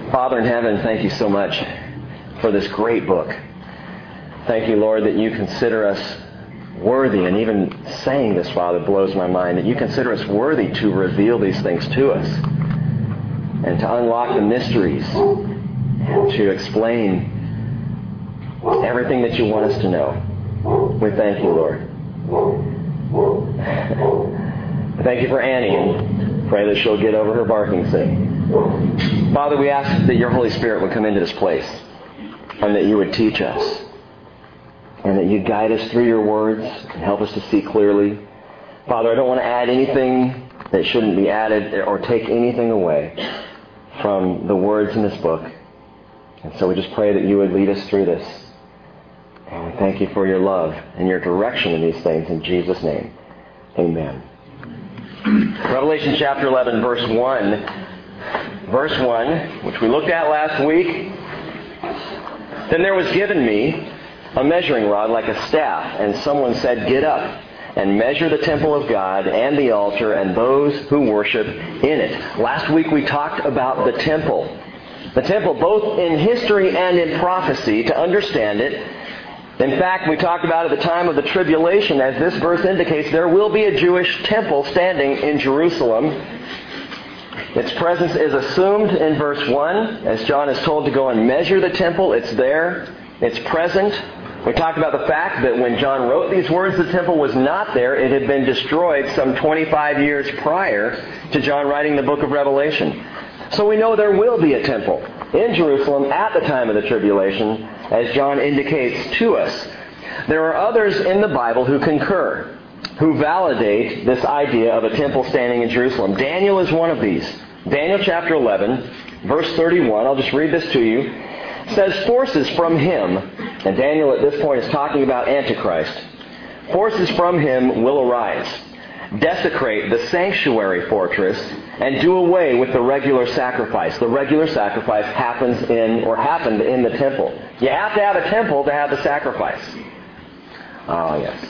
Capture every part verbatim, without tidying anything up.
Father in heaven, thank you so much for this great book. Thank you, Lord, that you consider us worthy, and even saying this, Father, blows my mind, that you consider us worthy to reveal these things to us and to unlock the mysteries and to explain everything that you want us to know. We thank you, Lord. Thank you for Annie, and pray that she'll get over her barking soon. Father, we ask that your Holy Spirit would come into this place and that you would teach us and that you'd guide us through your words and help us to see clearly. Father, I don't want to add anything that shouldn't be added or take anything away from the words in this book. And so we just pray that you would lead us through this. And we thank you for your love and your direction in these things. In Jesus' name, amen. Revelation chapter eleven, verse one. Verse one, which we looked at last week. Then there was given me a measuring rod like a staff, and someone said, "Get up and measure the temple of God and the altar and those who worship in it." Last week we talked about the temple. The temple, both in history and in prophecy, to understand it. In fact, we talked about at the time of the tribulation, as this verse indicates, there will be a Jewish temple standing in Jerusalem. Its presence is assumed in verse one, as John is told to go and measure the temple. It's there. It's present. We talked about the fact that when John wrote these words, the temple was not there. It had been destroyed some twenty-five years prior to John writing the book of Revelation. So we know there will be a temple in Jerusalem at the time of the tribulation, as John indicates to us. There are others in the Bible who concur, who validate this idea of a temple standing in Jerusalem. Daniel is one of these. Daniel chapter eleven, verse thirty-one, I'll just read this to you, says, "Forces from him," and Daniel at this point is talking about Antichrist, "forces from him will arise, desecrate the sanctuary fortress, and do away with the regular sacrifice." The regular sacrifice happens in, or happened in the temple. You have to have a temple to have the sacrifice. Ah, yes.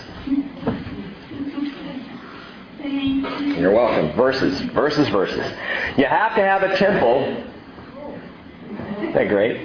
You're welcome. Verses, verses, verses. You have to have a temple. Isn't that great?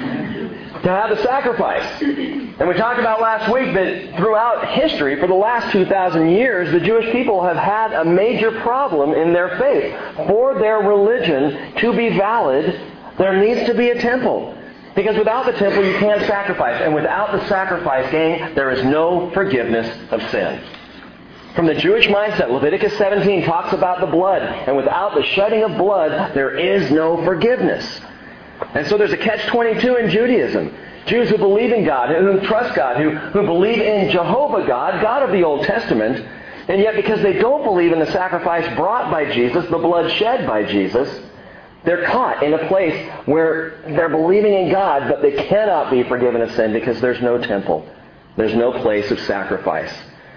To have the sacrifice. And we talked about last week that throughout history, for the last two thousand years, the Jewish people have had a major problem in their faith. For their religion to be valid, there needs to be a temple. Because without the temple, you can't sacrifice. And without the sacrifice, gang, there is no forgiveness of sin. From the Jewish mindset, Leviticus seventeen talks about the blood. And without the shedding of blood, there is no forgiveness. And so there's a catch twenty-two in Judaism. Jews who believe in God, who trust God, who, who believe in Jehovah God, God of the Old Testament, and yet because they don't believe in the sacrifice brought by Jesus, the blood shed by Jesus, they're caught in a place where they're believing in God, but they cannot be forgiven of sin because there's no temple. There's no place of sacrifice.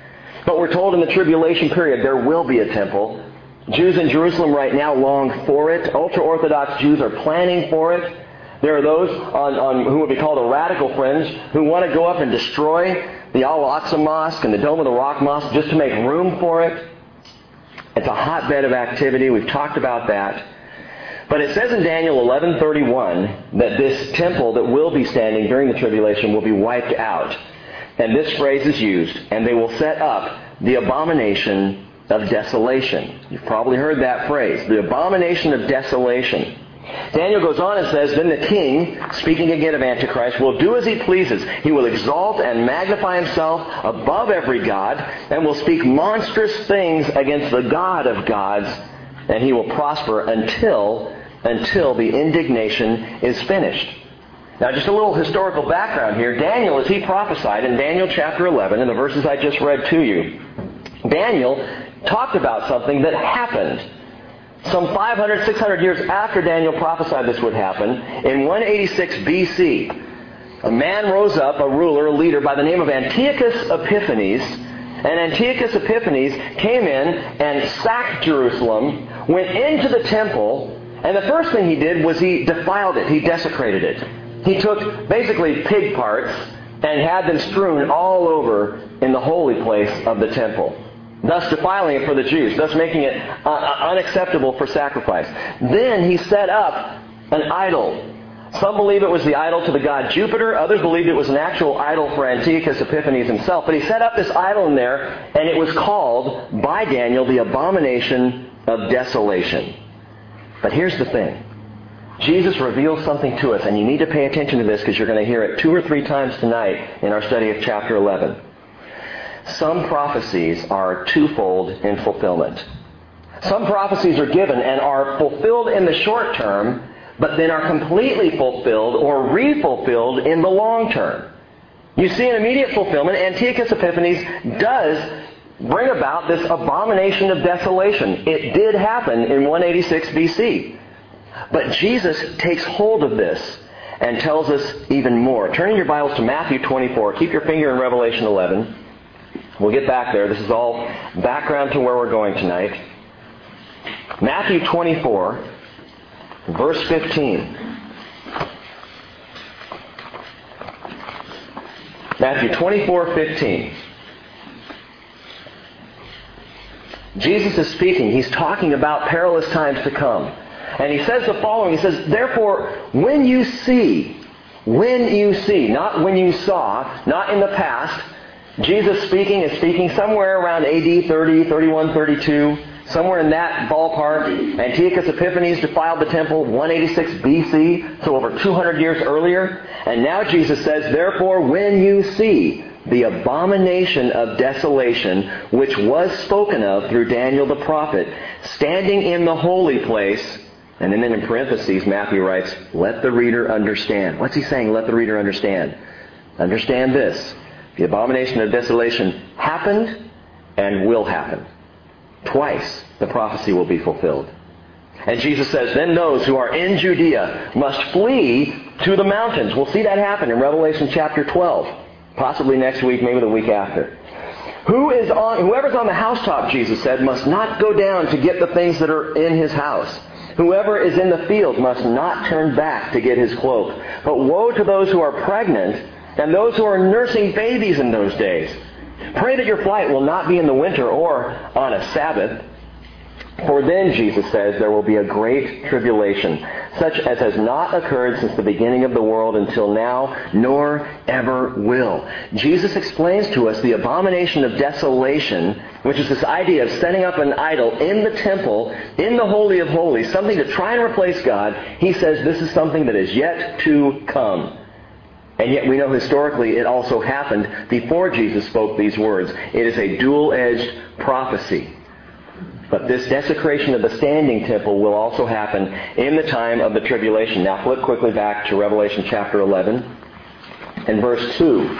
But we're told in the tribulation period there will be a temple. Jews in Jerusalem right now long for it. Ultra-Orthodox Jews are planning for it. There are those on, on who would be called the radical fringe who want to go up and destroy the Al-Aqsa Mosque and the Dome of the Rock Mosque just to make room for it. It's a hotbed of activity. We've talked about that. But it says in Daniel eleven thirty-one that this temple that will be standing during the tribulation will be wiped out. And this phrase is used, "and they will set up the abomination of desolation." You've probably heard that phrase, the abomination of desolation. Daniel goes on and says, "Then the king," speaking again of Antichrist, "will do as he pleases. He will exalt and magnify himself above every god, and will speak monstrous things against the God of gods, and he will prosper until, until the indignation is finished." Now, just a little historical background here. Daniel, as he prophesied in Daniel chapter eleven, in the verses I just read to you, Daniel talked about something that happened some five hundred, six hundred years after Daniel prophesied this would happen. In one eighty-six B C, a man rose up, a ruler, a leader by the name of Antiochus Epiphanes. And Antiochus Epiphanes came in and sacked Jerusalem, went into the temple, and the first thing he did was he defiled it. He desecrated it. He took basically pig parts and had them strewn all over in the holy place of the temple, thus defiling it for the Jews, thus making it uh, unacceptable for sacrifice. Then he set up an idol. Some believe it was the idol to the god Jupiter. Others believed it was an actual idol for Antiochus Epiphanes himself. But he set up this idol in there, and it was called, by Daniel, the abomination of desolation. But here's the thing. Jesus reveals something to us, and you need to pay attention to this because you're going to hear it two or three times tonight in our study of chapter eleven. Some prophecies are twofold in fulfillment. Some prophecies are given and are fulfilled in the short term, but then are completely fulfilled or re-fulfilled in the long term. You see an immediate fulfillment. Antiochus Epiphanes does bring about this abomination of desolation. It did happen in one eighty-six B C. But Jesus takes hold of this and tells us even more. Turn in your Bibles to Matthew twenty-four. Keep your finger in Revelation eleven. We'll get back there. This is all background to where we're going tonight. Matthew twenty-four, verse fifteen. Matthew twenty-four, fifteen. Jesus is speaking. He's talking about perilous times to come. And he says the following. He says, therefore, when you see, when you see, not when you saw, not in the past. Jesus speaking is speaking somewhere around A D thirty, thirty-one, thirty-two. Somewhere in that ballpark. Antiochus Epiphanes defiled the temple one eighty-six B C, so over two hundred years earlier. And now Jesus says, therefore, when you see the abomination of desolation, which was spoken of through Daniel the prophet, standing in the holy place. And then in parentheses, Matthew writes, let the reader understand. What's he saying, let the reader understand? Understand this. The abomination of desolation happened and will happen. Twice the prophecy will be fulfilled. And Jesus says, then those who are in Judea must flee to the mountains. We'll see that happen in Revelation chapter twelve. Possibly next week, maybe the week after. Who is on, whoever's on the housetop, Jesus said, must not go down to get the things that are in his house. Whoever is in the field must not turn back to get his cloak. But woe to those who are pregnant and those who are nursing babies in those days. Pray that your flight will not be in the winter or on a Sabbath. For then, Jesus says, there will be a great tribulation, such as has not occurred since the beginning of the world until now, nor ever will. Jesus explains to us the abomination of desolation, which is this idea of setting up an idol in the temple, in the Holy of Holies, something to try and replace God. He says this is something that is yet to come. And yet we know historically it also happened before Jesus spoke these words. It is a dual-edged prophecy. But this desecration of the standing temple will also happen in the time of the tribulation. Now flip quickly back to Revelation chapter eleven and verse two.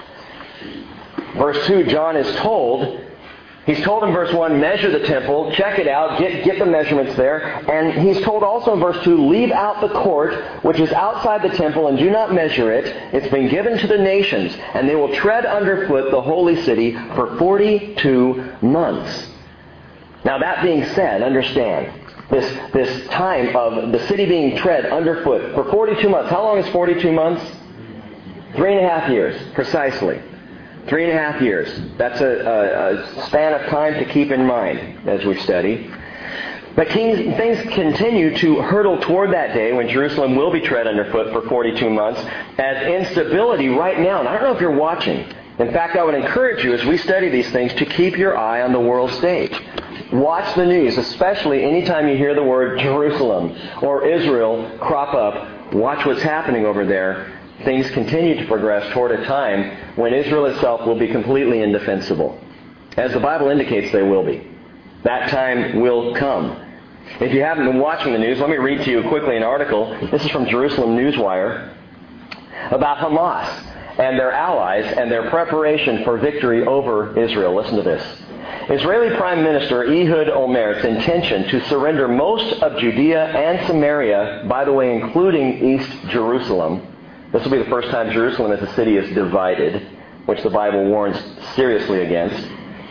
Verse two, John is told, he's told in verse one, measure the temple, check it out, get, get the measurements there. And he's told also in verse two, leave out the court, which is outside the temple, and do not measure it. It's been given to the nations, and they will tread underfoot the holy city for forty-two months. Now that being said, understand, this, this time of the city being tread underfoot for forty-two months. How long is forty-two months? Three and a half years, precisely. Three and a half years. That's a, a, a span of time to keep in mind as we study. But kings, things continue to hurtle toward that day when Jerusalem will be tread underfoot for forty-two months as instability right now. And I don't know if you're watching. In fact, I would encourage you as we study these things to keep your eye on the world stage. Watch the news, especially anytime you hear the word Jerusalem or Israel crop up. Watch what's happening over there. Things continue to progress toward a time when Israel itself will be completely indefensible. As the Bible indicates, they will be. That time will come. If you haven't been watching the news, let me read to you quickly an article. This is from Jerusalem Newswire about Hamas and their allies and their preparation for victory over Israel. Listen to this. Israeli Prime Minister Ehud Olmert's intention to surrender most of Judea and Samaria, by the way, including East Jerusalem. This will be the first time Jerusalem as a city is divided, which the Bible warns seriously against.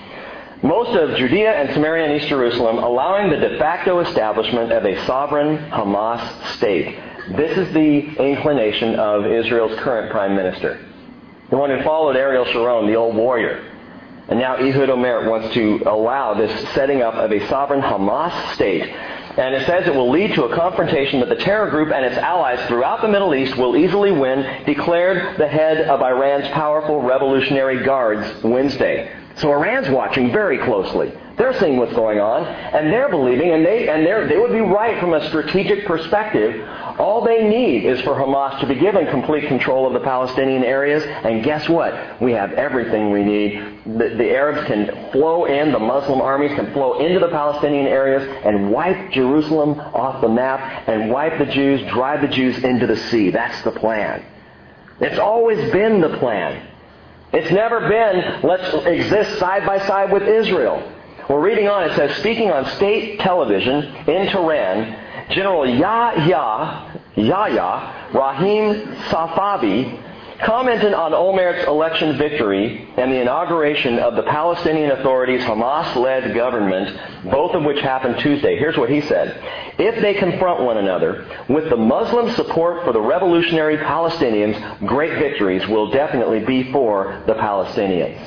Most of Judea and Samaria and East Jerusalem, allowing the de facto establishment of a sovereign Hamas state. This is the inclination of Israel's current Prime Minister. The one who followed Ariel Sharon, the old warrior. And now Ehud Olmert wants to allow this setting up of a sovereign Hamas state. And it says it will lead to a confrontation that the terror group and its allies throughout the Middle East will easily win, declared the head of Iran's powerful Revolutionary Guards Wednesday. So Iran's watching very closely. They're seeing what's going on, and they're believing, and they and they they would be right from a strategic perspective. All they need is for Hamas to be given complete control of the Palestinian areas, and guess what? We have everything we need. The, the Arabs can flow in, the Muslim armies can flow into the Palestinian areas and wipe Jerusalem off the map and wipe the Jews, drive the Jews into the sea. That's the plan. It's always been the plan. It's never been, let's exist side by side with Israel. We're reading on, it says, speaking on state television in Tehran, General Yahya, Yahya Rahim Safavi commented on Olmert's election victory and the inauguration of the Palestinian Authority's Hamas-led government, both of which happened Tuesday. Here's what he said. If they confront one another with the Muslim support for the revolutionary Palestinians, great victories will definitely be for the Palestinians.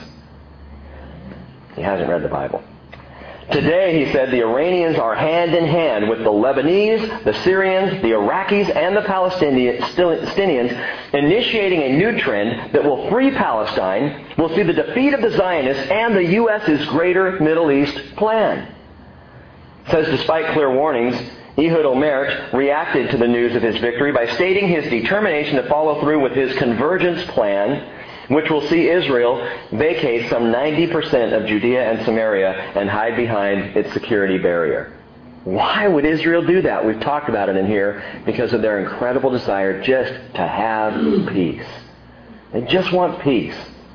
He hasn't read the Bible. Today, he said, the Iranians are hand in hand with the Lebanese, the Syrians, the Iraqis, and the Palestinians, initiating a new trend that will free Palestine, will see the defeat of the Zionists and the U S's Greater Middle East plan. It says, despite clear warnings, Ehud Olmert reacted to the news of his victory by stating his determination to follow through with his convergence plan, which will see Israel vacate some ninety percent of Judea and Samaria and hide behind its security barrier. Why would Israel do that? We've talked about it in here because of their incredible desire just to have peace. They just want peace.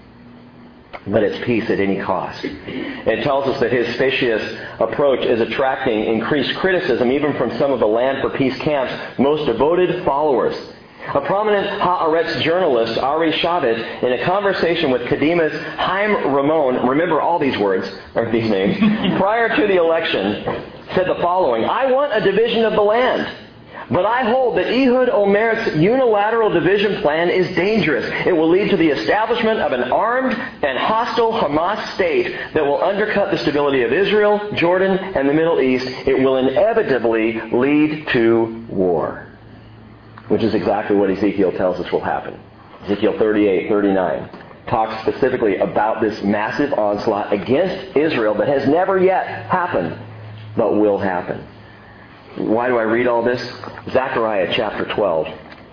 But it's peace at any cost. It tells us that his specious approach is attracting increased criticism even from some of the Land for Peace camp's most devoted followers. A prominent Haaretz journalist, Ari Shavit, in a conversation with Kadima's Haim Ramon, remember all these words, or these names, prior to the election, said the following, I want a division of the land, but I hold that Ehud Olmert's unilateral division plan is dangerous. It will lead to the establishment of an armed and hostile Hamas state that will undercut the stability of Israel, Jordan, and the Middle East. It will inevitably lead to war. Which is exactly what Ezekiel tells us will happen. Ezekiel thirty-eight, thirty-nine talks specifically about this massive onslaught against Israel that has never yet happened, but will happen. Why do I read all this? Zechariah chapter twelve.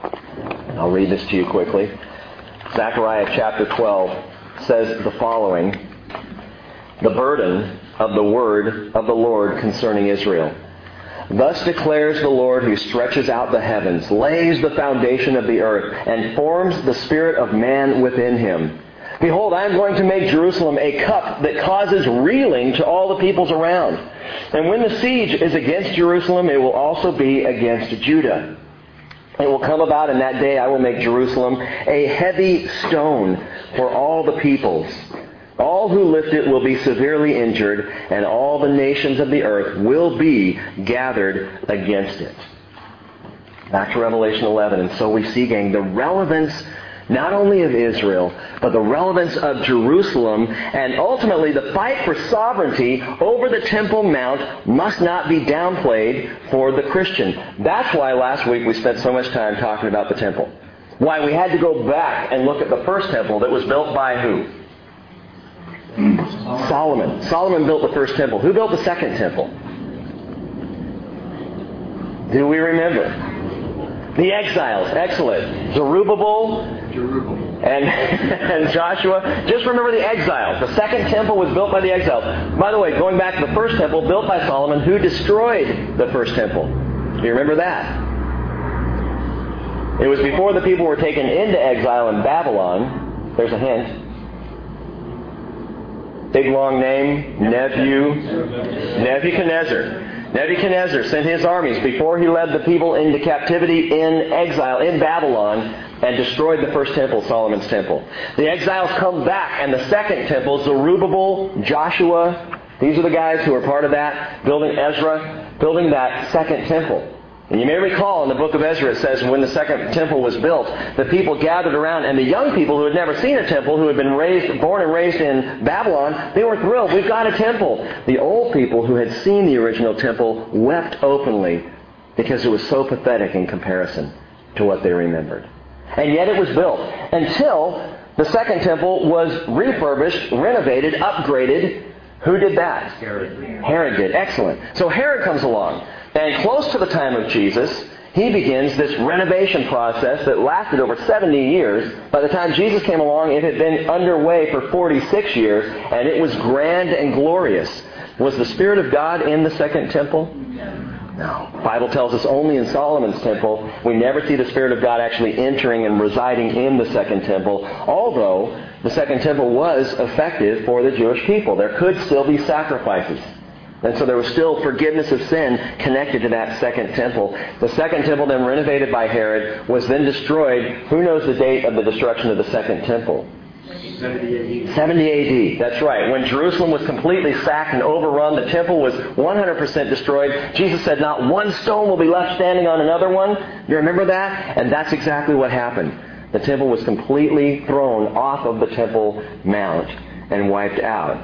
I'll read this to you quickly. Zechariah chapter twelve says the following. The burden of the word of the Lord concerning Israel. Thus declares the Lord who stretches out the heavens, lays the foundation of the earth, and forms the spirit of man within him. Behold, I am going to make Jerusalem a cup that causes reeling to all the peoples around. And when the siege is against Jerusalem, it will also be against Judah. It will come about in that day I will make Jerusalem a heavy stone for all the peoples. All who lift it will be severely injured, and all the nations of the earth will be gathered against it. Back to Revelation eleven. And so we see, gang, the relevance not only of Israel, but the relevance of Jerusalem, and ultimately the fight for sovereignty over the Temple Mount must not be downplayed for the Christian. That's why last week we spent so much time talking about the temple. Why we had to go back and look at the first temple that was built by who? Solomon. Solomon built the first temple. Who built the second temple? Do we remember? The exiles. Excellent. Zerubbabel and, and Joshua. Just remember the exiles. The second temple was built by the exiles. By the way, going back to the first temple built by Solomon, who destroyed the first temple? Do you remember that? It was before the people were taken into exile in Babylon. There's a hint. Big long name, Nebu, Nebuchadnezzar. Nebuchadnezzar sent his armies before he led the people into captivity in exile in Babylon and destroyed the first temple, Solomon's temple. The exiles come back, and the second temple, Zerubbabel, Joshua, these are the guys who are part of that, building Ezra, building that second temple. And you may recall in the book of Ezra, it says when the second temple was built, the people gathered around, and the young people who had never seen a temple, who had been raised, born and raised in Babylon, they were thrilled. We've got a temple. The old people who had seen the original temple wept openly because it was so pathetic in comparison to what they remembered. And yet it was built until the second temple was refurbished, renovated, upgraded. Who did that? Herod. Herod did. Excellent. So Herod comes along. And close to the time of Jesus, he begins this renovation process that lasted over seventy years. By the time Jesus came along, it had been underway for forty-six years, and it was grand and glorious. Was the Spirit of God in the second temple? No. The Bible tells us only in Solomon's temple. We never see the Spirit of God actually entering and residing in the second temple, although the second temple was effective for the Jewish people. There could still be sacrifices. And so there was still forgiveness of sin connected to that second temple. The second temple, then renovated by Herod, was then destroyed. Who knows the date of the destruction of the second temple? seventy A D. seventy A D. That's right. When Jerusalem was completely sacked and overrun, the temple was one hundred percent destroyed. Jesus said not one stone will be left standing on another one. You remember that? And that's exactly what happened. The temple was completely thrown off of the Temple Mount and wiped out.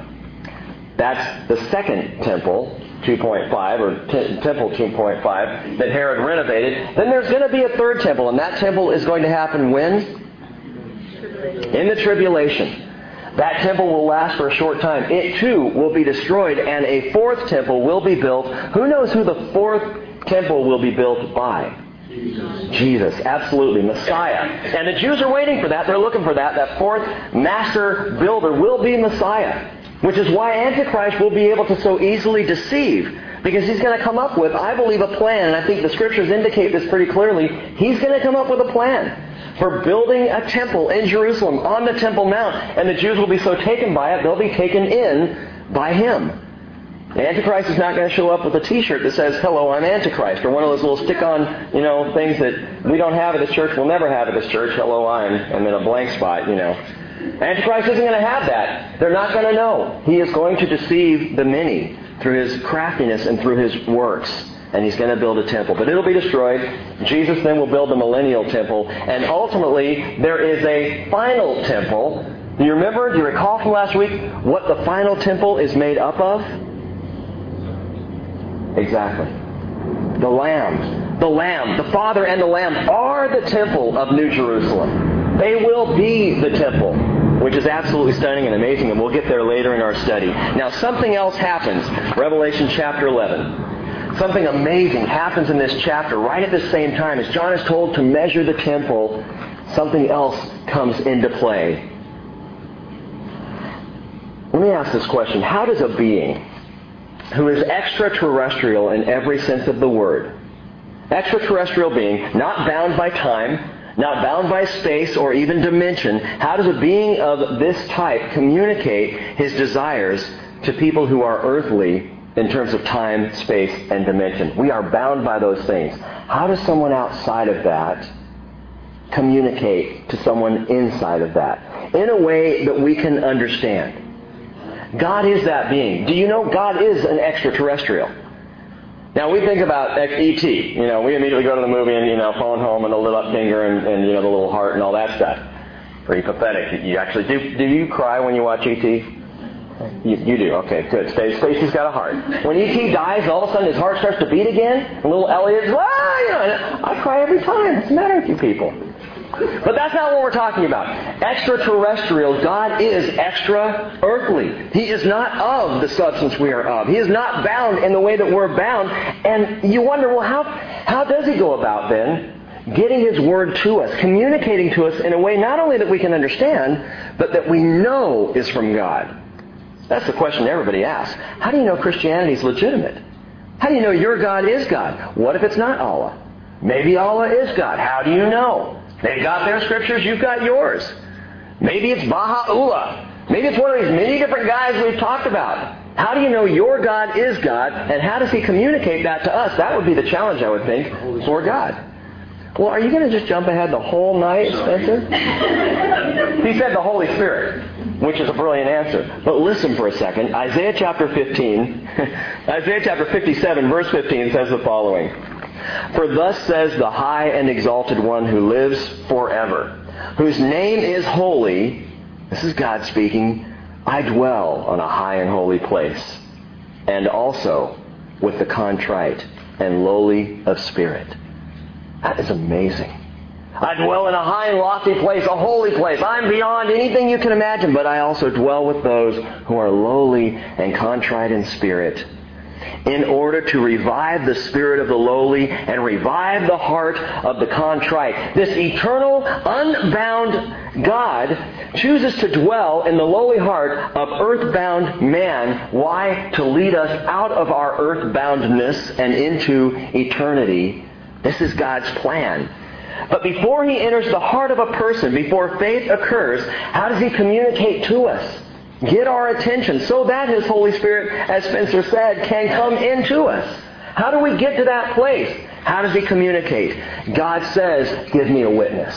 That's the second temple, two point five, or t- temple two point five, that Herod renovated. Then there's going to be a third temple, and that temple is going to happen when? In the tribulation. That temple will last for a short time. It too will be destroyed, and a fourth temple will be built. Who knows who the fourth temple will be built by? Jesus. Jesus, absolutely, Messiah. And the Jews are waiting for that. They're looking for that. That fourth master builder will be Messiah. Which is why Antichrist will be able to so easily deceive. Because he's going to come up with, I believe, a plan. And I think the Scriptures indicate this pretty clearly. He's going to come up with a plan for building a temple in Jerusalem on the Temple Mount. And the Jews will be so taken by it, they'll be taken in by him. Antichrist is not going to show up with a T-shirt that says, "Hello, I'm Antichrist," or one of those little stick-on, you know, things that we don't have at this church, we'll never have at this church. "Hello, I'm," and then a blank spot, you know. Antichrist isn't going to have that. They're not going to know. He is going to deceive the many through his craftiness and through his works. And he's going to build a temple. But it'll be destroyed. Jesus then will build the millennial temple. And ultimately, there is a final temple. Do you remember, do you recall from last week what the final temple is made up of? Exactly. The Lamb. The Lamb. The Father and the Lamb are the temple of New Jerusalem. They will be the temple, which is absolutely stunning and amazing, and we'll get there later in our study. Now, something else happens. Revelation chapter eleven. Something amazing happens in this chapter right at the same time. As John is told to measure the temple, something else comes into play. Let me ask this question. How does a being who is extraterrestrial in every sense of the word, extraterrestrial being, not bound by time, not bound by space or even dimension, how does a being of this type communicate his desires to people who are earthly in terms of time, space, and dimension? We are bound by those things. How does someone outside of that communicate to someone inside of that in a way that we can understand? God is that being. Do you know God is an extraterrestrial? Now, we think about E T You know, we immediately go to the movie and, you know, phone home and the lit up finger and, and, you know, the little heart and all that stuff. Pretty pathetic. You actually, do, do you cry when you watch E T? You, you do. Okay, good. Stacy's got a heart. When E T dies, all of a sudden his heart starts to beat again. And little Elliot's, ah, you know, I cry every time. What's the matter with you people? But that's not what we're talking about. Extraterrestrial, God is extra-earthly. He is not of the substance we are of. He is not bound in the way that we're bound. And you wonder, well, how, how does He go about then getting His Word to us, communicating to us in a way not only that we can understand, but that we know is from God? That's the question everybody asks. How do you know Christianity is legitimate? How do you know your God is God? What if it's not Allah? Maybe Allah is God. How do you know? They've got their scriptures, you've got yours. Maybe it's Baha'u'llah. Maybe it's one of these many different guys we've talked about. How do you know your God is God, and how does He communicate that to us? That would be the challenge, I would think, for God. Well, are you going to just jump ahead the whole night, Spencer? He said the Holy Spirit, which is a brilliant answer. But listen for a second. Isaiah chapter fifteen, Isaiah chapter fifty-seven, verse fifteen says the following. For thus says the high and exalted one who lives forever, whose name is holy. This is God speaking. I dwell on a high and holy place, and also with the contrite and lowly of spirit. That is amazing. I dwell in a high and lofty place, a holy place. I'm beyond anything you can imagine, but I also dwell with those who are lowly and contrite in spirit, in order to revive the spirit of the lowly and revive the heart of the contrite. This eternal, unbound God chooses to dwell in the lowly heart of earthbound man. Why? To lead us out of our earthboundness and into eternity. This is God's plan. But before He enters the heart of a person, before faith occurs, how does He communicate to us? Get our attention so that His Holy Spirit, as Spencer said, can come into us. How do we get to that place? How does He communicate? God says, give me a witness.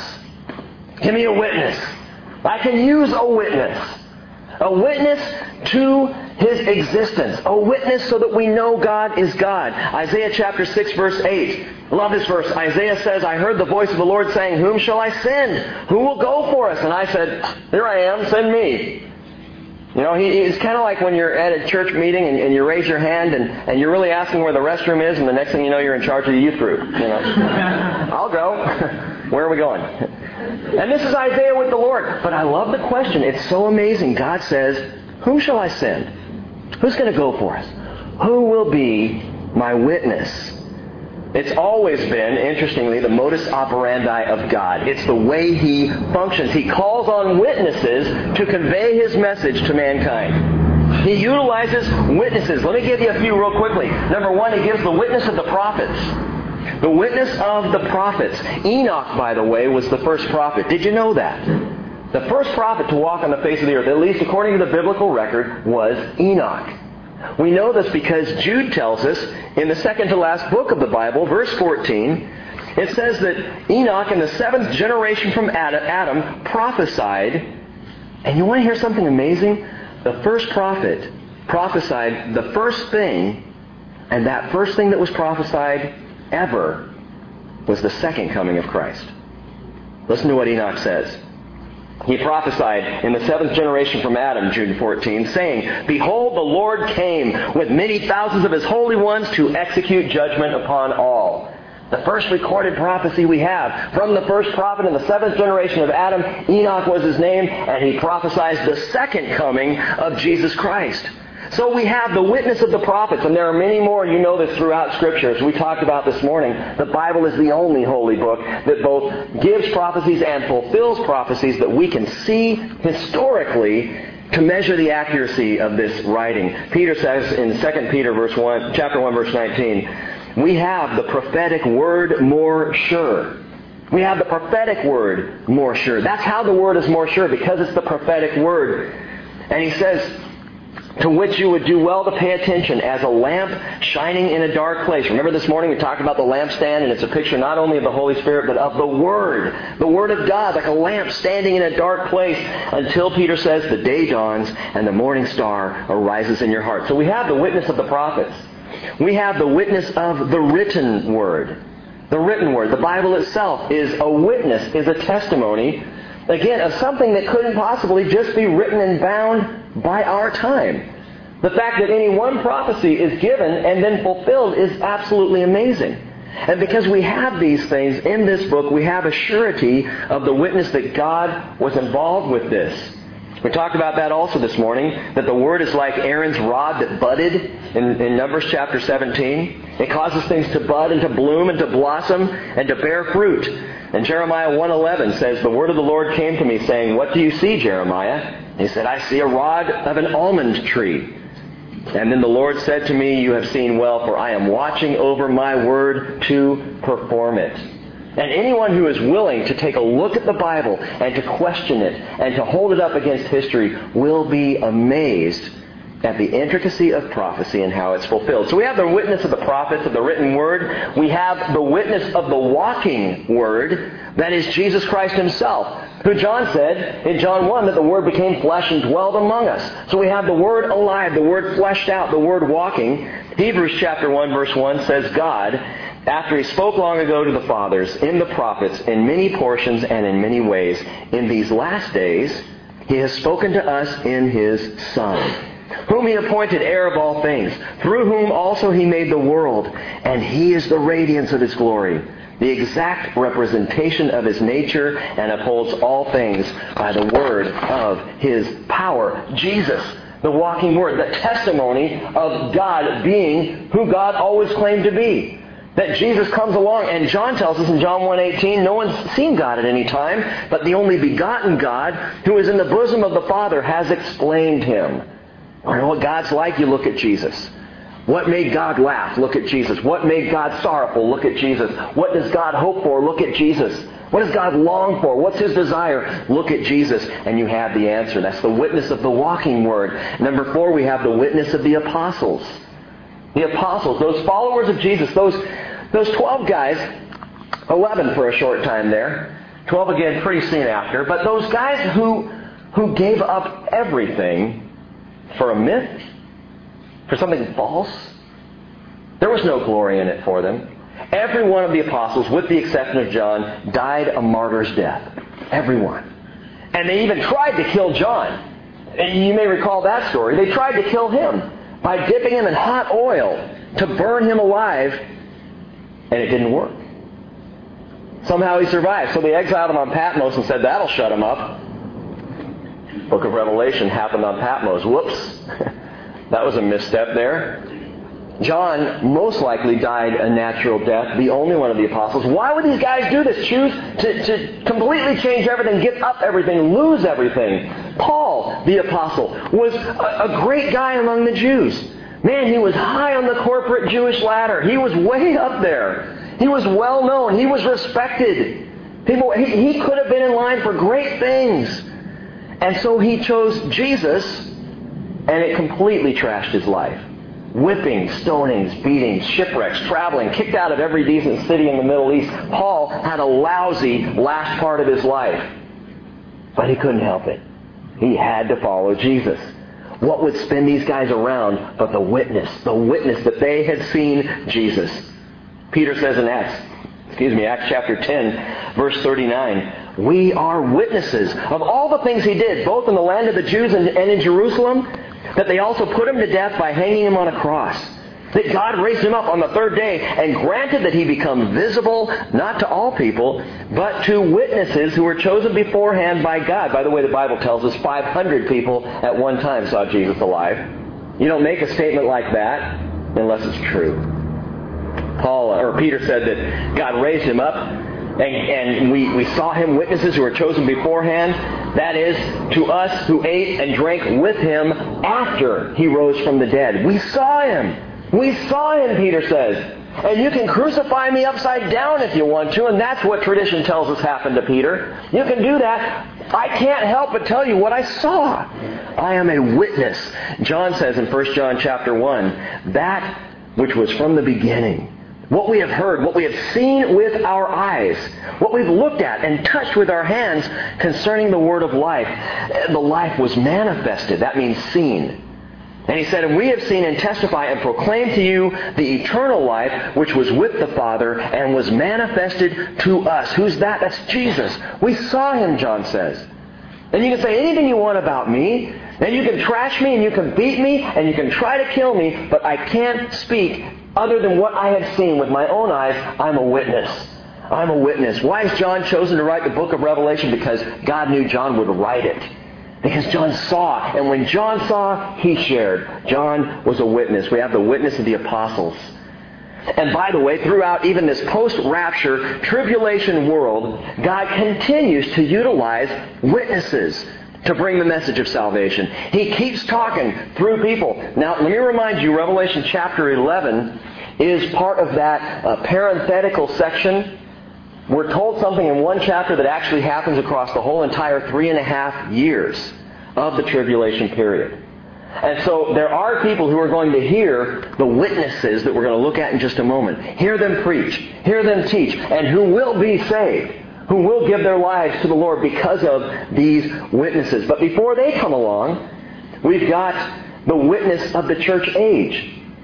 Give me a witness. I can use a witness. A witness to His existence. A witness so that we know God is God. Isaiah chapter six verse eight. I love this verse. Isaiah says, I heard the voice of the Lord saying, whom shall I send? Who will go for us? And I said, here I am, send me. You know, he, it's kind of like when you're at a church meeting and, and you raise your hand and, and you're really asking where the restroom is, and the next thing you know, you're in charge of the youth group. You know, I'll go. Where are we going? And this is Isaiah with the Lord. But I love the question. It's so amazing. God says, whom shall I send? Who's going to go for us? Who will be my witness? It's always been, interestingly, the modus operandi of God. It's the way He functions. He calls on witnesses to convey His message to mankind. He utilizes witnesses. Let me give you a few real quickly. Number one, He gives the witness of the prophets. The witness of the prophets. Enoch, by the way, was the first prophet. Did you know that? The first prophet to walk on the face of the earth, at least according to the biblical record, was Enoch. We know this because Jude tells us in the second to last book of the Bible, verse fourteen, it says that Enoch in the seventh generation from Adam prophesied, and you want to hear something amazing? The first prophet prophesied the first thing, and that first thing that was prophesied ever was the second coming of Christ. Listen to what Enoch says. He prophesied in the seventh generation from Adam, Jude fourteen, saying, behold, the Lord came with many thousands of His holy ones to execute judgment upon all. The first recorded prophecy we have from the first prophet in the seventh generation of Adam, Enoch was his name, and he prophesies the second coming of Jesus Christ. So we have the witness of the prophets, and there are many more. You know this throughout Scripture. As we talked about this morning, the Bible is the only holy book that both gives prophecies and fulfills prophecies that we can see historically to measure the accuracy of this writing. Peter says in Second Peter verse one, chapter one, verse nineteen, we have the prophetic word more sure. We have the prophetic word more sure. That's how the word is more sure, because it's the prophetic word. And he says, to which you would do well to pay attention as a lamp shining in a dark place. Remember this morning we talked about the lampstand, and it's a picture not only of the Holy Spirit but of the Word. The Word of God, like a lamp standing in a dark place, until Peter says the day dawns and the morning star arises in your heart. So we have the witness of the prophets. We have the witness of the written Word. The written Word. The Bible itself is a witness, is a testimony, again, of something that couldn't possibly just be written and bound by our time. The fact that any one prophecy is given and then fulfilled is absolutely amazing. And because we have these things in this book, we have a surety of the witness that God was involved with this. We talked about that also this morning, that the Word is like Aaron's rod that budded in, in Numbers chapter seventeen. It causes things to bud and to bloom and to blossom and to bear fruit. And Jeremiah one eleven says, the word of the Lord came to me saying, what do you see, Jeremiah? He said, I see a rod of an almond tree. And then the Lord said to me, you have seen well, for I am watching over my word to perform it. And anyone who is willing to take a look at the Bible and to question it and to hold it up against history will be amazed at the intricacy of prophecy and how it's fulfilled. So we have the witness of the prophets, of the written Word. We have the witness of the walking Word, that is Jesus Christ Himself, who John said in John one that the Word became flesh and dwelled among us. So we have the Word alive, the Word fleshed out, the Word walking. Hebrews chapter one verse one says God after he spoke long ago to the fathers in the prophets in many portions and in many ways, in these last days he has spoken to us in his Son, whom he appointed heir of all things, through whom also he made the world, and he is the radiance of his glory, the exact representation of his nature, and upholds all things by the word of his power. Jesus, the walking word, the testimony of God being who God always claimed to be. That Jesus comes along, and John tells us in John one eighteen, no one's seen God at any time, but the only begotten God, who is in the bosom of the Father, has explained him. You know what God's like? You look at Jesus. What made God laugh? Look at Jesus. What made God sorrowful? Look at Jesus. What does God hope for? Look at Jesus. What does God long for? What's his desire? Look at Jesus. And you have the answer. That's the witness of the walking word. Number four, we have the witness of the apostles. The apostles, those followers of Jesus, those, those twelve guys, eleven for a short time there, twelve again pretty soon after, but those guys who, who gave up everything for a myth, for something false, there was no glory in it for them. Every one of the apostles, with the exception of John, died a martyr's death. Everyone. And they even tried to kill John. And you may recall that story. They tried to kill him by dipping him in hot oil to burn him alive, and it didn't work. Somehow he survived. So they exiled him on Patmos and said, that'll shut him up. Book of Revelation happened on Patmos. Whoops. That was a misstep there. John most likely died a natural death, the only one of the apostles. Why would these guys do this? Choose to, to completely change everything, give up everything, lose everything. Paul, the apostle, was a, a great guy among the Jews. Man, he was high on the corporate Jewish ladder. He was way up there. He was well known. He was respected. People, he, he could have been in line for great things. And so he chose Jesus, and it completely trashed his life. Whippings, stonings, beatings, shipwrecks, traveling, kicked out of every decent city in the Middle East. Paul had a lousy last part of his life. But he couldn't help it. He had to follow Jesus. What would spin these guys around but the witness, the witness that they had seen Jesus. Peter says in Acts, excuse me, Acts chapter ten, verse thirty-nine, we are witnesses of all the things he did, both in the land of the Jews and, and in Jerusalem, that they also put him to death by hanging him on a cross. That God raised him up on the third day and granted that he become visible, not to all people, but to witnesses who were chosen beforehand by God. By the way, the Bible tells us five hundred people at one time saw Jesus alive. You don't make a statement like that unless it's true. Paul or Peter said that God raised him up, and, and we, we saw him, witnesses who were chosen beforehand. That is, to us who ate and drank with him after he rose from the dead. We saw him. We saw him, Peter says. And you can crucify me upside down if you want to, and that's what tradition tells us happened to Peter. You can do that. I can't help but tell you what I saw. I am a witness. John says in First John chapter one, that which was from the beginning, what we have heard, what we have seen with our eyes, what we've looked at and touched with our hands concerning the word of life. The life was manifested. That means seen. And he said, and we have seen and testify and proclaim to you the eternal life which was with the Father and was manifested to us. Who's that? That's Jesus. We saw him, John says. And you can say anything you want about me, and you can trash me, and you can beat me, and you can try to kill me, but I can't speak other than what I have seen with my own eyes. I'm a witness. I'm a witness. Why is John chosen to write the book of Revelation? Because God knew John would write it. Because John saw, and when John saw, he shared. John was a witness. We have the witness of the apostles. And by the way, throughout even this post-rapture tribulation world, God continues to utilize witnesses to bring the message of salvation. He keeps talking through people. Now, let me remind you, Revelation chapter eleven is part of that uh, parenthetical section. We're told something in one chapter that actually happens across the whole entire three and a half years of the tribulation period. And so there are people who are going to hear the witnesses that we're going to look at in just a moment. Hear them preach. Hear them teach. And who will be saved. Who will give their lives to the Lord because of these witnesses. But before they come along, we've got the witness of the church age.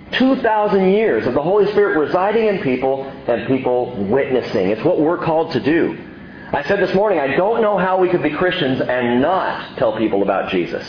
two thousand years of the Holy Spirit residing in people and people witnessing. It's what we're called to do. I said this morning, I don't know how we could be Christians and not tell people about Jesus.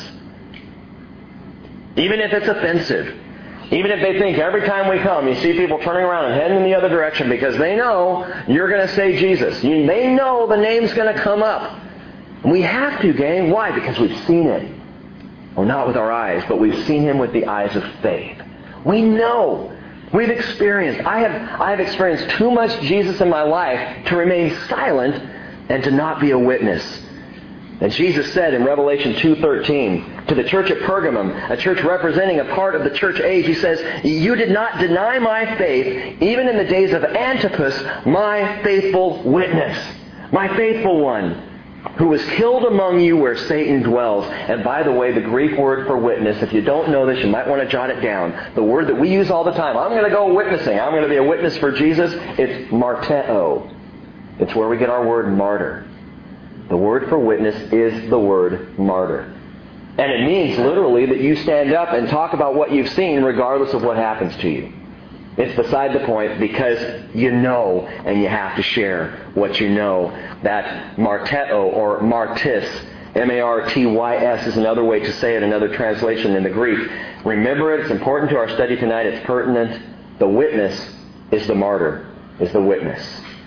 Even if it's offensive. Even if they think every time we come, you see people turning around and heading in the other direction because they know you're going to say Jesus. You, they know the name's going to come up. We have to, gang. Why? Because we've seen it. Well, not with our eyes, but we've seen Him with the eyes of faith. We know. We've experienced. I have, I have experienced too much Jesus in my life to remain silent and to not be a witness. And Jesus said in Revelation two thirteen to the church at Pergamum, a church representing a part of the church age, He says, "You did not deny my faith, even in the days of Antipas, my faithful witness, my faithful one, who was killed among you where Satan dwells." And by the way, the Greek word for witness, if you don't know this, you might want to jot it down. The word that we use all the time, I'm going to go witnessing, I'm going to be a witness for Jesus, it's marteo. It's where we get our word martyr. The word for witness is the word martyr. And it means literally that you stand up and talk about what you've seen regardless of what happens to you. It's beside the point because you know and you have to share what you know. That marteo or martys, M A R T Y S is another way to say it, another translation in the Greek. Remember it, it's important to our study tonight, it's pertinent. The witness is the martyr, is the witness.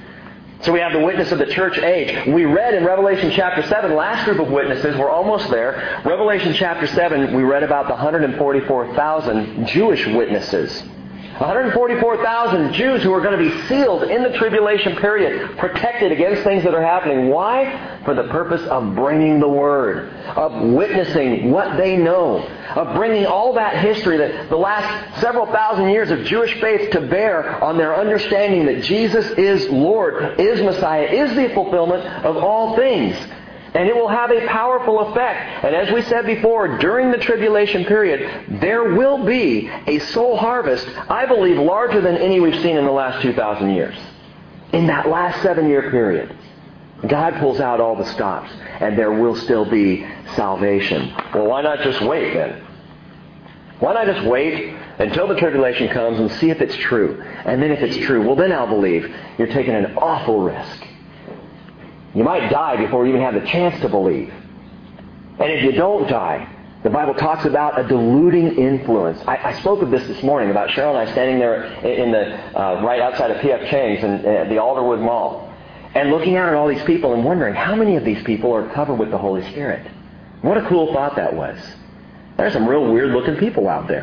So we have the witness of the church age. We read in Revelation chapter seven, last group of witnesses, we're almost there. Revelation chapter seven, we read about the one hundred forty-four thousand Jewish witnesses. one hundred forty-four thousand Jews who are going to be sealed in the tribulation period, protected against things that are happening. Why? For the purpose of bringing the Word, of witnessing what they know, of bringing all that history, that the last several thousand years of Jewish faith to bear on their understanding that Jesus is Lord, is Messiah, is the fulfillment of all things. And it will have a powerful effect. And as we said before, during the tribulation period, there will be a soul harvest, I believe, larger than any we've seen in the last two thousand years. In that last seven-year period, God pulls out all the stops, and there will still be salvation. Well, why not just wait then? Why not just wait until the tribulation comes and see if it's true? And then if it's true, well, then I'll believe. You're taking an awful risk. You might die before you even have the chance to believe. And if you don't die, the Bible talks about a deluding influence. I, I spoke of this this morning about Cheryl and I standing there in the uh, right outside of P F Chang's in uh, the Alderwood Mall, and looking out at all these people and wondering how many of these people are covered with the Holy Spirit. What a cool thought that was. There's some real weird-looking people out there.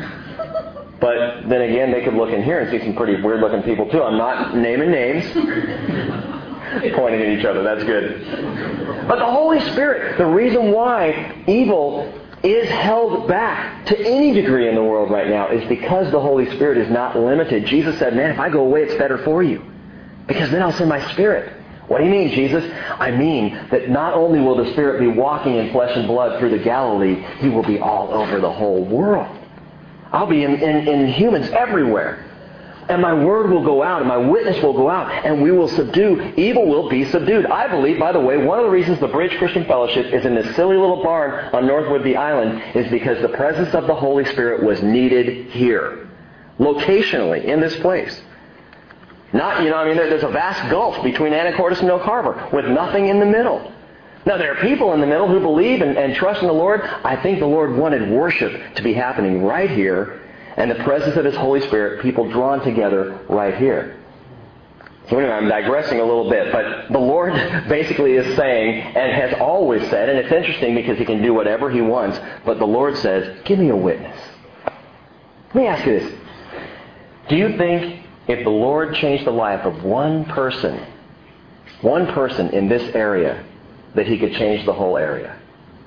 But then again, they could look in here and see some pretty weird-looking people too. I'm not naming names. Pointing at each other, that's good. But the Holy Spirit, the reason why evil is held back to any degree in the world right now is because the Holy Spirit is not limited. Jesus said, man, if I go away, it's better for you. Because then I'll send my Spirit. What do you mean, Jesus? I mean that not only will the Spirit be walking in flesh and blood through the Galilee, He will be all over the whole world. I'll be in, in, in humans everywhere. And my word will go out, and my witness will go out, and we will subdue. Evil will be subdued. I believe, by the way, one of the reasons the Bridge Christian Fellowship is in this silly little barn on North Whidbey Island is because the presence of the Holy Spirit was needed here. Locationally, in this place. Not, you know, I mean, there, there's a vast gulf between Anacortes and Oak Harbor with nothing in the middle. Now, there are people in the middle who believe and, and trust in the Lord. I think the Lord wanted worship to be happening right here, and the presence of His Holy Spirit, people drawn together right here. So anyway, I'm digressing a little bit, but the Lord basically is saying, and has always said, and it's interesting because He can do whatever He wants, but the Lord says, give me a witness. Let me ask you this. Do you think if the Lord changed the life of one person, one person in this area, that He could change the whole area?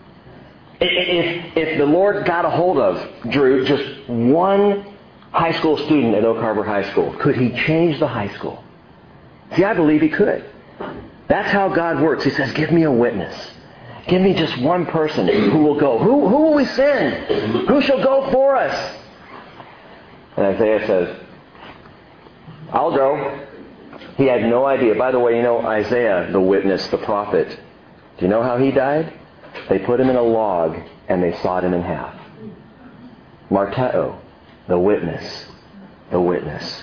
If, if the Lord got a hold of, Drew, just one high school student at Oak Harbor High School, could He change the high school? See, I believe He could. That's how God works. He says, give me a witness. Give me just one person who will go. Who, who will we send? Who shall go for us? And Isaiah says, I'll go. He had no idea. By the way, you know, Isaiah, the witness, the prophet, do you know how he died? They put him in a log and they sawed him in half. Marteo. The witness. The witness.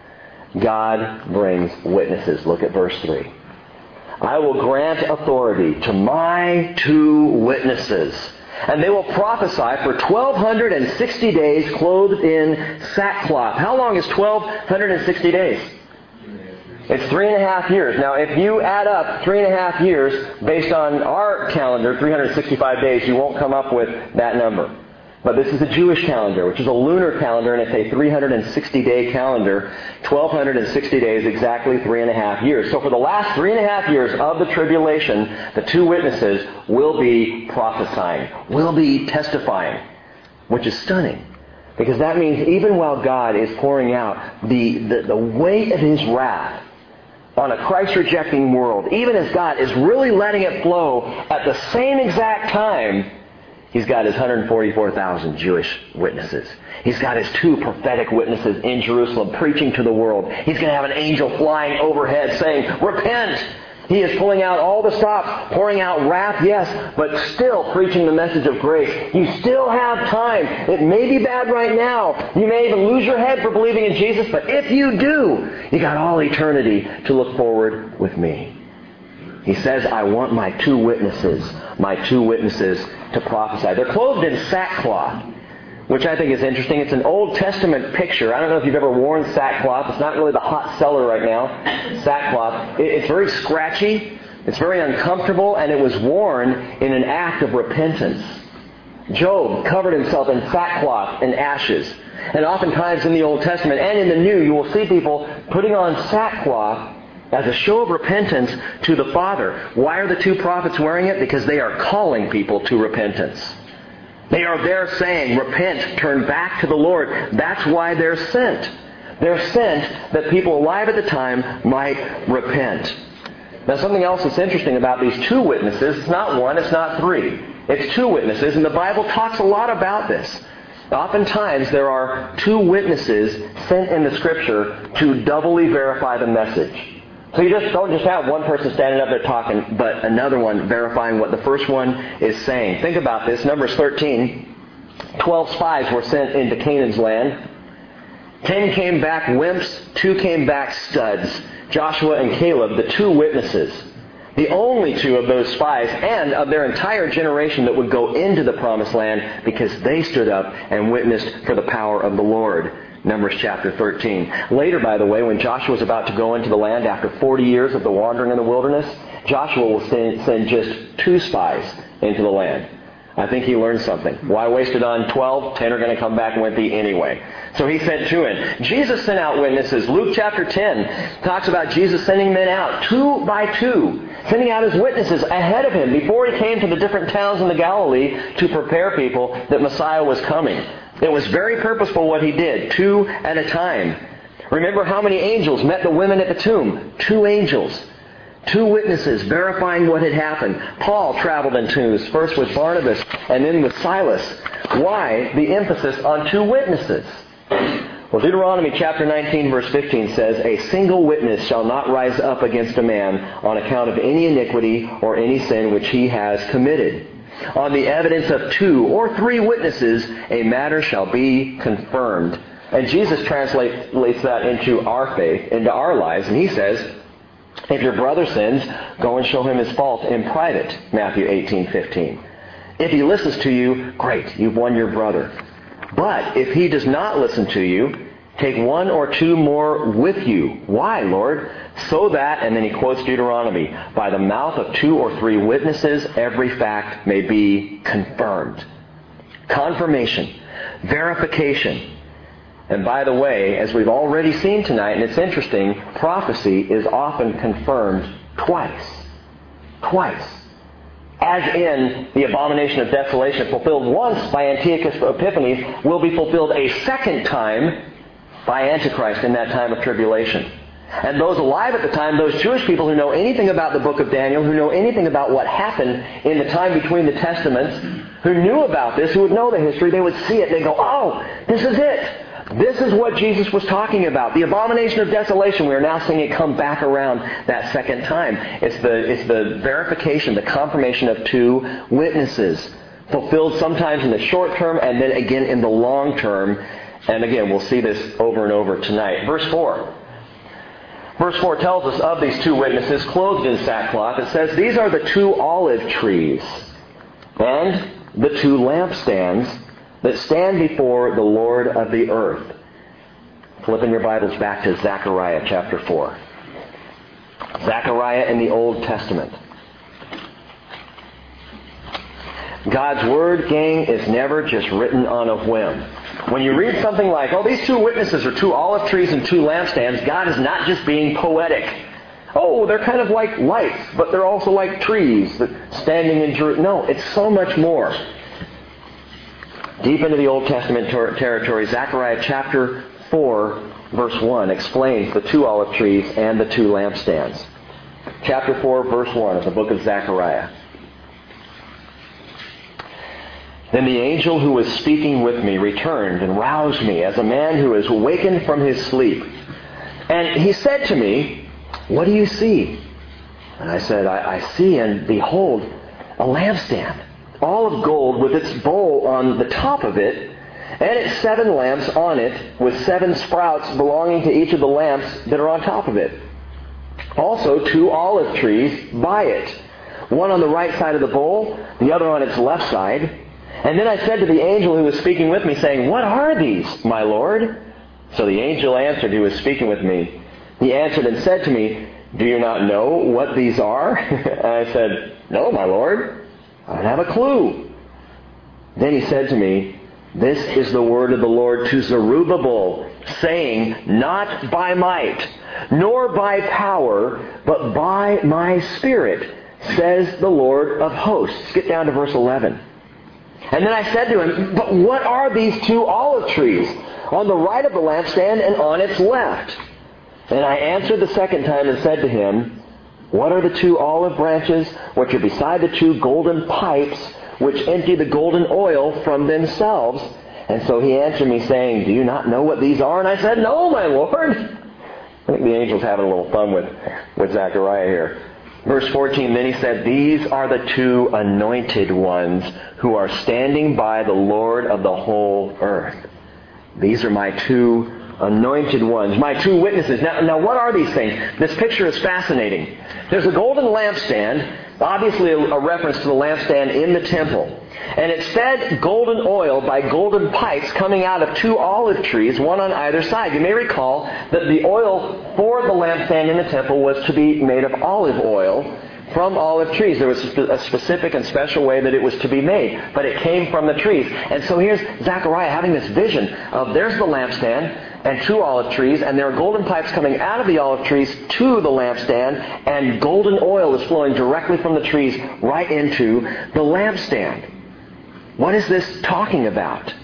God brings witnesses. Look at verse three. I will grant authority to my two witnesses, and they will prophesy for twelve sixty days clothed in sackcloth. How long is twelve sixty days? It's three and a half years. Now, if you add up three and a half years based on our calendar, three hundred sixty-five days, you won't come up with that number. But this is a Jewish calendar, which is a lunar calendar, and it's a three hundred sixty day calendar. twelve sixty days, exactly three and a half years. So for the last three and a half years of the tribulation, the two witnesses will be prophesying, will be testifying, which is stunning. Because that means even while God is pouring out the, the, the weight of His wrath on a Christ-rejecting world, even as God is really letting it flow at the same exact time, He's got His one hundred forty-four thousand Jewish witnesses. He's got His two prophetic witnesses in Jerusalem preaching to the world. He's going to have an angel flying overhead saying, repent! He is pulling out all the stops, pouring out wrath, yes, but still preaching the message of grace. You still have time. It may be bad right now. You may even lose your head for believing in Jesus, but if you do, you got all eternity to look forward with me. He says, I want my two witnesses, my two witnesses to prophesy. They're clothed in sackcloth, which I think is interesting. It's an Old Testament picture. I don't know if you've ever worn sackcloth. It's not really the hot seller right now, sackcloth. It's very scratchy. It's very uncomfortable, and it was worn in an act of repentance. Job covered himself in sackcloth and ashes. And oftentimes in the Old Testament and in the New, you will see people putting on sackcloth as a show of repentance to the Father. Why are the two prophets wearing it? Because they are calling people to repentance. They are there saying, repent, turn back to the Lord. That's why they're sent. They're sent that people alive at the time might repent. Now, something else that's interesting about these two witnesses, it's not one, it's not three. It's two witnesses, and the Bible talks a lot about this. Oftentimes, there are two witnesses sent in the Scripture to doubly verify the message. So you just don't just have one person standing up there talking, but another one verifying what the first one is saying. Think about this. Numbers thirteen. Twelve spies were sent into Canaan's land. Ten came back wimps. Two came back studs. Joshua and Caleb, the two witnesses. The only two of those spies and of their entire generation that would go into the promised land because they stood up and witnessed for the power of the Lord. Numbers chapter thirteen. Later, by the way, when Joshua was about to go into the land after forty years of the wandering in the wilderness, Joshua will send, send just two spies into the land. I think he learned something. Why waste it on twelve? Ten are going to come back with thee anyway. So he sent two in. Jesus sent out witnesses. Luke chapter ten talks about Jesus sending men out two by two, sending out his witnesses ahead of him before he came to the different towns in the Galilee to prepare people that Messiah was coming. It was very purposeful what he did, two at a time. Remember how many angels met the women at the tomb? Two angels. Two witnesses verifying what had happened. Paul traveled in twos, first with Barnabas and then with Silas. Why the emphasis on two witnesses? Well, Deuteronomy chapter nineteen verse fifteen says, a single witness shall not rise up against a man on account of any iniquity or any sin which he has committed. On the evidence of two or three witnesses, a matter shall be confirmed. And Jesus translates that into our faith, into our lives, and he says, if your brother sins, go and show him his fault in private, Matthew eighteen fifteen. If he listens to you, great, you've won your brother. But if he does not listen to you, take one or two more with you. Why, Lord? So that, and then he quotes Deuteronomy, by the mouth of two or three witnesses, every fact may be confirmed. Confirmation. Verification. And by the way, as we've already seen tonight, and it's interesting, prophecy is often confirmed twice. Twice. As in the abomination of desolation, fulfilled once by Antiochus Epiphanes, will be fulfilled a second time by Antichrist in that time of tribulation. And those alive at the time, those Jewish people who know anything about the book of Daniel, who know anything about what happened in the time between the Testaments, who knew about this, who would know the history, they would see it. They'd go, oh, this is it. This is what Jesus was talking about. The abomination of desolation. We are now seeing it come back around that second time. It's the, it's the verification, the confirmation of two witnesses, fulfilled sometimes in the short term and then again in the long term. And again, we'll see this over and over tonight. Verse four. Verse four tells us of these two witnesses clothed in sackcloth. It says, these are the two olive trees and the two lampstands that stand before the Lord of the earth. Flip in your Bibles back to Zechariah chapter four. Zechariah in the Old Testament. God's Word, gang, is never just written on a whim. When you read something like, oh, these two witnesses are two olive trees and two lampstands, God is not just being poetic. Oh, they're kind of like lights, but they're also like trees that standing in Jerusalem. No, it's so much more. Deep into the Old Testament ter- territory, Zechariah chapter four, verse one, explains the two olive trees and the two lampstands. Chapter four, verse one of the book of Zechariah. Then the angel who was speaking with me returned and roused me as a man who is awakened from his sleep. And he said to me, what do you see? And I said, I, I see and behold a lampstand, all of gold with its bowl on the top of it, and its seven lamps on it, with seven sprouts belonging to each of the lamps that are on top of it. Also two olive trees by it, one on the right side of the bowl, the other on its left side. And then I said to the angel who was speaking with me, saying, what are these, my Lord? So the angel answered, who was speaking with me. He answered and said to me, do you not know what these are? And I said, no, my Lord. I don't have a clue. Then he said to me, this is the word of the Lord to Zerubbabel, saying, not by might, nor by power, but by my Spirit, says the Lord of hosts. Get down to verse eleven. And then I said to him, but what are these two olive trees on the right of the lampstand and on its left? And I answered the second time and said to him, what are the two olive branches which are beside the two golden pipes which empty the golden oil from themselves? And so he answered me saying, do you not know what these are? And I said, no, my Lord. I think the angel's having a little fun with, with Zechariah here. Verse fourteen, then he said, these are the two anointed ones who are standing by the Lord of the whole earth. These are my two anointed ones, my two witnesses. Now, now what are these things? This picture is fascinating. There's a golden lampstand, obviously a, a reference to the lampstand in the temple. And it fed golden oil by golden pipes coming out of two olive trees, one on either side. You may recall that the oil for the lampstand in the temple was to be made of olive oil from olive trees. There was a specific and special way that it was to be made, but it came from the trees. And so here's Zechariah having this vision of there's the lampstand and two olive trees, and there are golden pipes coming out of the olive trees to the lampstand, and golden oil is flowing directly from the trees right into the lampstand. What is this talking about?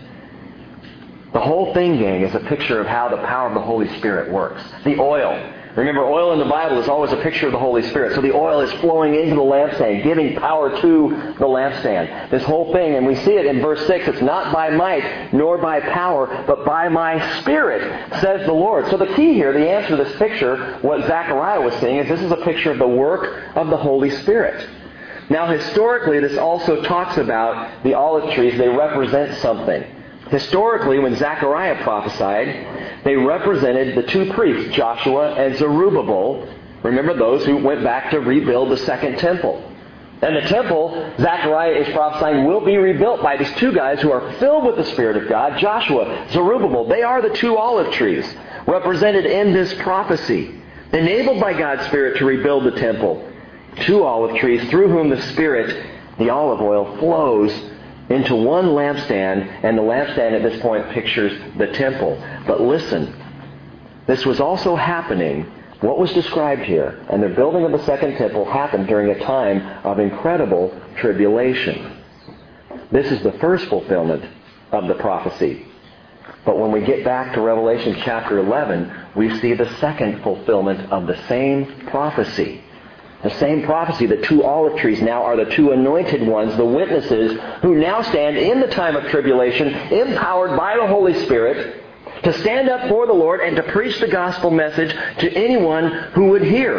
The whole thing, gang, is a picture of how the power of the Holy Spirit works. The oil. Remember, oil in the Bible is always a picture of the Holy Spirit. So the oil is flowing into the lampstand, giving power to the lampstand. This whole thing, and we see it in verse six, it's not by might nor by power, but by my Spirit, says the Lord. So the key here, the answer to this picture, what Zechariah was seeing, is this is a picture of the work of the Holy Spirit. Now, historically, this also talks about the olive trees. They represent something. Historically, when Zechariah prophesied, they represented the two priests, Joshua and Zerubbabel. Remember those who went back to rebuild the second temple. And the temple, Zechariah is prophesying, will be rebuilt by these two guys who are filled with the Spirit of God, Joshua, Zerubbabel. They are the two olive trees represented in this prophecy, enabled by God's Spirit to rebuild the temple. Two olive trees through whom the Spirit, the olive oil, flows into one lampstand, and the lampstand at this point pictures the temple. But listen, this was also happening, what was described here, and the building of the second temple happened during a time of incredible tribulation. This is the first fulfillment of the prophecy. But when we get back to Revelation chapter eleven, we see the second fulfillment of the same prophecy. The same prophecy, the two olive trees now are the two anointed ones, the witnesses who now stand in the time of tribulation, empowered by the Holy Spirit, to stand up for the Lord and to preach the gospel message to anyone who would hear.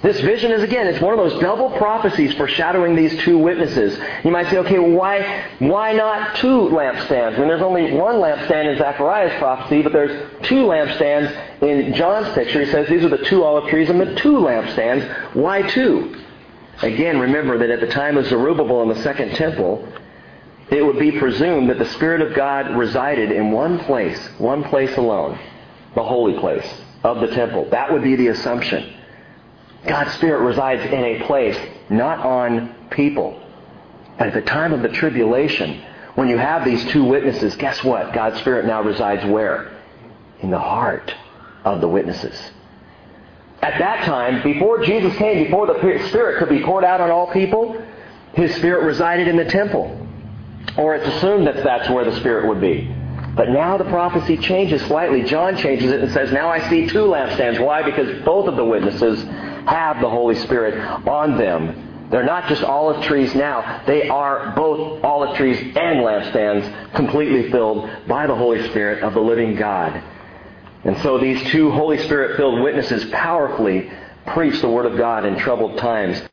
This vision is, again, it's one of those double prophecies foreshadowing these two witnesses. You might say, okay, why why not two lampstands? I mean, there's only one lampstand in Zechariah's prophecy, but there's two lampstands in John's picture. He says these are the two olive trees and the two lampstands. Why two? Again, remember that at the time of Zerubbabel in the Second Temple, it would be presumed that the Spirit of God resided in one place, one place alone, the holy place of the temple. That would be the assumption. God's Spirit resides in a place, not on people. And at the time of the tribulation, when you have these two witnesses, guess what? God's Spirit now resides where? In the heart of the witnesses. At that time, before Jesus came, before the Spirit could be poured out on all people, His Spirit resided in the temple. Or it's assumed that that's where the Spirit would be. But now the prophecy changes slightly. John changes it and says, now I see two lampstands. Why? Because both of the witnesses have the Holy Spirit on them. They're not just olive trees now. They are both olive trees and lampstands, completely filled by the Holy Spirit of the living God. And so these two Holy Spirit-filled witnesses powerfully preach the Word of God in troubled times.